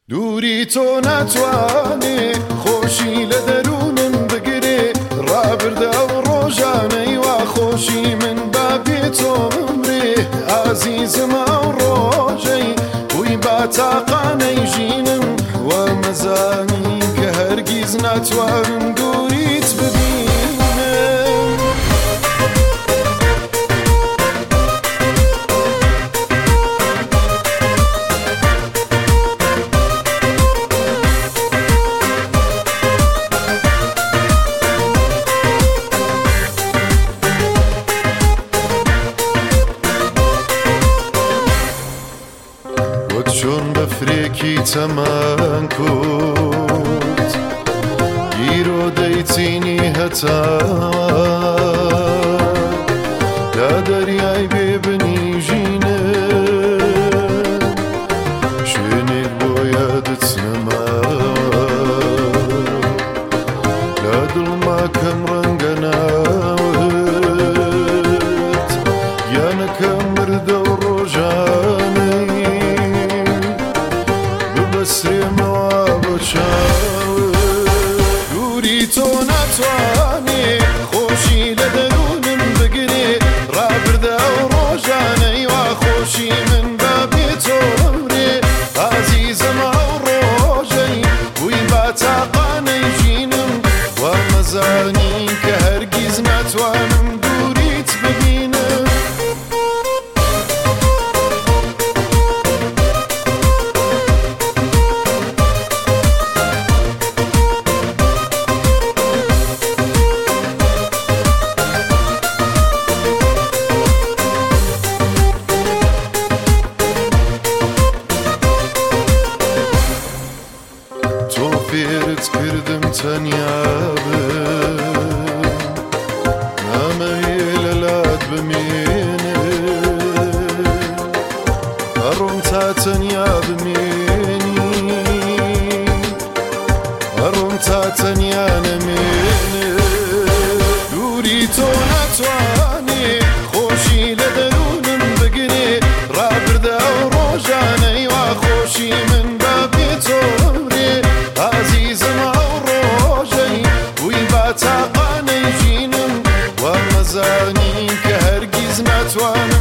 دووری تۆ ناتوانێ خۆشی لە دەروونم بگرێ ڕابردە ئەو ڕۆژانەی وا خۆشی من با بێتۆ بمرێ ئازیزمە ئەو ڕۆژەی بووی با تاقانەی ژینم وا مەزانی کە هەرگیز ناتوانم دووریت ببینم چۆن بە فرێکی تەمان کوت گیرۆ دەیچینی هەتا دا دەریای بێبنی ژینە شوێنێک بۆ یادت نەماوە لا دڵما کەم ڕەنگە ناوت یانەکەم مردە و ڕۆژانەی بەسرێمەوە بۆ چاوت دووری تۆ ناتوانێ خۆشی لە دەروونم بگرێ ڕابردە ئەو ڕۆژانەی وا خۆشی من با بێتۆ بمرێ ئازیزمە ئەو ڕۆژەی بووی با تاقانەی ژینم وا مەزانی کە هەرگیز ناتوانم دووریت ببینم فێرت کردم تەنیا بم نامەوێ لەلات بمێنێ ئەڕۆم تا تەنیا بمێنی ئەڕۆم تا تەنیا نەمێنێ دووری تۆ ناتوانێ خۆشی لە دەروونم بگرێ ڕابردە ئەو ڕۆژانەی وا خۆشی من با بێتۆ بمرێ ئازیزمە ئەو ڕۆژەی بووی با تاقانەی ژینم وا مەزانی کە هەرگیز ناتوانم